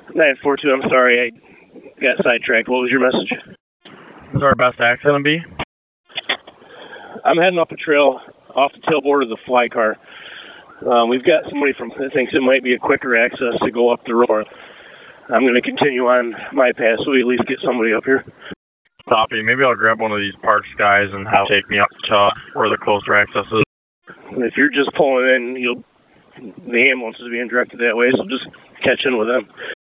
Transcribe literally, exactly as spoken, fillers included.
nine four two, I'm sorry, I got sidetracked. What was your message? What's our best access going to be? I'm heading up a trail off the tailboard of the fly car. Um, we've got somebody from that thinks it might be a quicker access to go up the road. I'm going to continue on my path so we at least get somebody up here. Copy. Maybe I'll grab one of these parks guys and have take me up to where the closer access is. If you're just pulling in, you'll the ambulance is being directed that way, so just catch in with them.